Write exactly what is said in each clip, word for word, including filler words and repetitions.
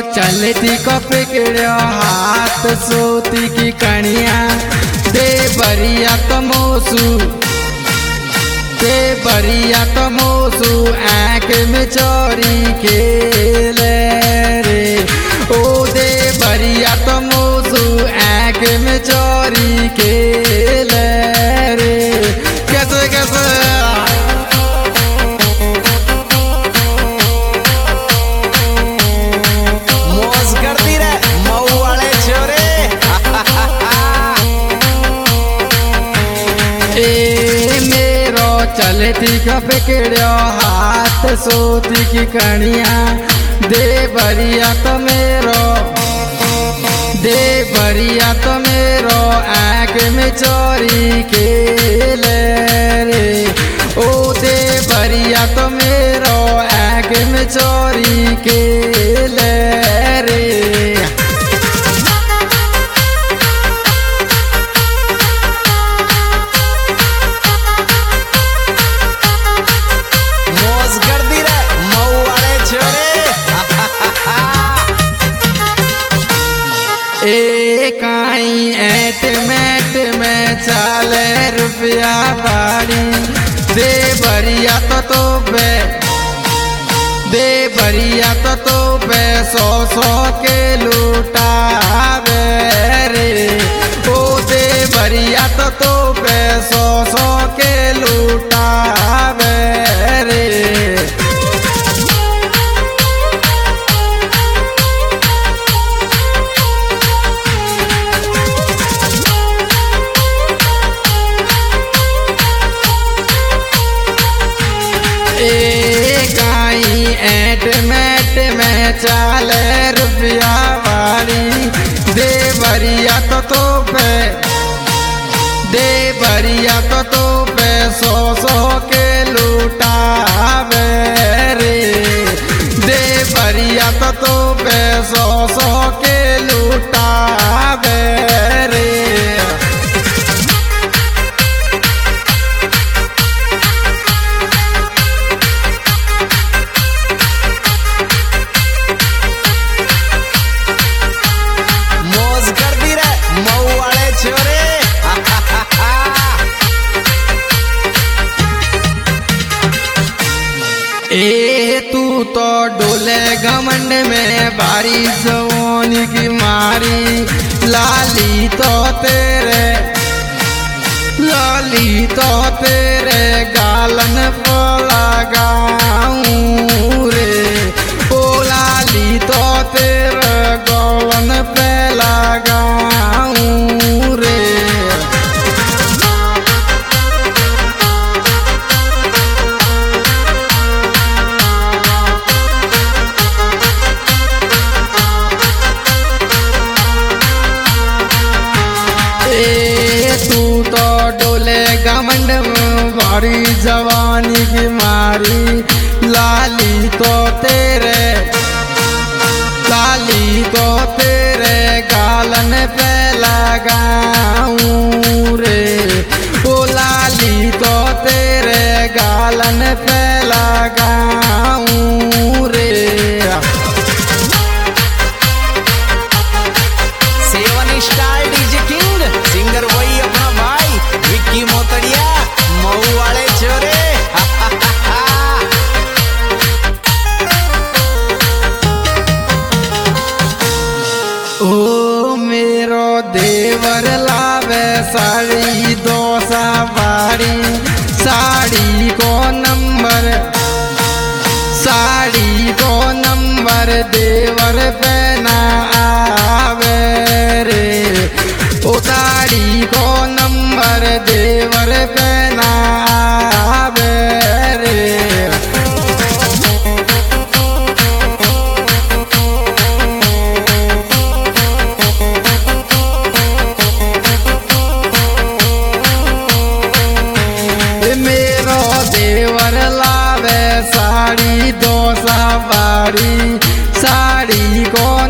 चलती को पकड़ो हाथ सोती की कणिया दे बरिया तो मोसू दे बरिया तो मोसू आँख में चोरी के ले रे ओ दे बरिया तो मोसू आँख में चोरी के ले रे कैसे कैसे चलती का पकड़ो हाथ सोती की कणिया दे बरिया तो मेरो दे बरिया तो मेरो आँख में चोरी के ले रे ओ दे बरिया तो मेरो आँख में चोरी के ले रे एक आई ऐट मैट में चाले रुपया बाड़ी दे बरिया तो तो पे दे बरिया तो तो पे सौ सौ के लुटावे रे ओ दे बरिया तो तो पे सौ सौ के लुटावे रे ऐट मैट में चाले रुपया वाली दे बरिया तो तो पे दे बरिया तो तो पे सौ सौ के लुटावे रे दे बरिया तो तो पे सौ सौ के लुटावे रे ए तू तो डोले घमंड में बारी जवानी की मारी लाली तो तेरे लाली तो तेरे गालन पर लगाऊं रे ओ लाली तो तेरे गालन पे लगाऊं रे घमंड बारी जवानी की मारी लाली तो तेरे लाली तो तेरे गालन पे लगाऊं रे ओ लाली तो तेरे गालन पे लगाऊं रे seven star DJ king singer वही अपना भाई विक्की मोतड़िया मऊ वाले छोरे ओ मेरो देवर लावे साड़ी दो सवारी साड़ी को नंबर साड़ी को नंबर देवर पहना आवे रे ओ साड़ी को नंबर देवर पहना आवे रे मेरो देवर लावे साड़ी दो सवारी साड़ी को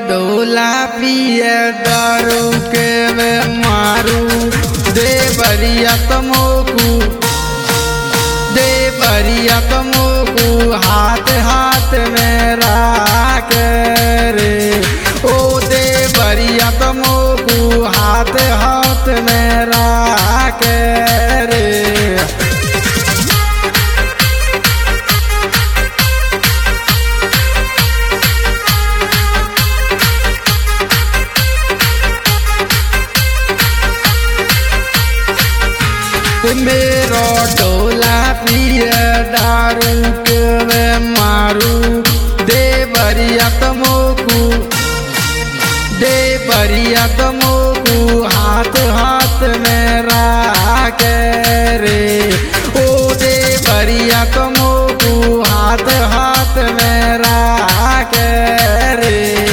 डोला पिए दारू के वे मारू दे बरिया तमोकू दे बरिया तमोकू हाथ हाथ में राख रे ओ दे बरिया तमोकू हाथ हाथ में राख रे मेरो डोला पिए दारू के वे मारू दे बरिया तमोकू दे बरिया तमोकू हाथ हाथ में राख रे ओ दे बरिया तमोकू हाथ हाथ में राख रे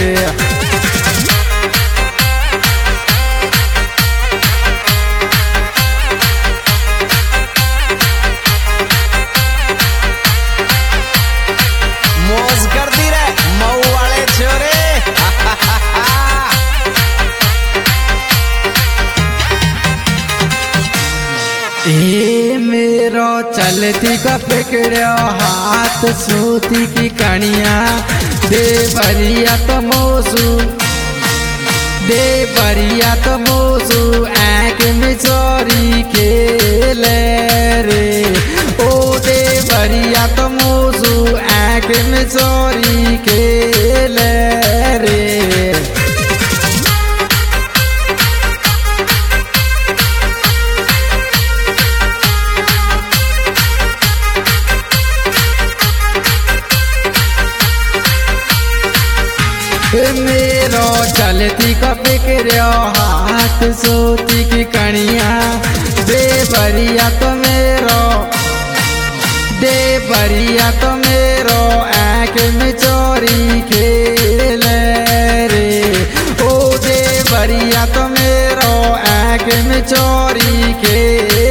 मौज करती रे मऊ वाले छोरे। ए मेरो चलती का पकड़ो हाथ सोती की कणिया दे बरिया तमोसू दे बरिया तमोसू आँख में चोरी खेले रे ओ दे बरिया तमोसू आँख में चोरी खेले रे मेरो चलती का पकड़ो हाथ सोती की कणिया दे बरिया तो मेरो दे बरिया तो मेरो आँख में चोरी खेले रे ओ दे बरिया तो मेरो आँख में चोरी खेले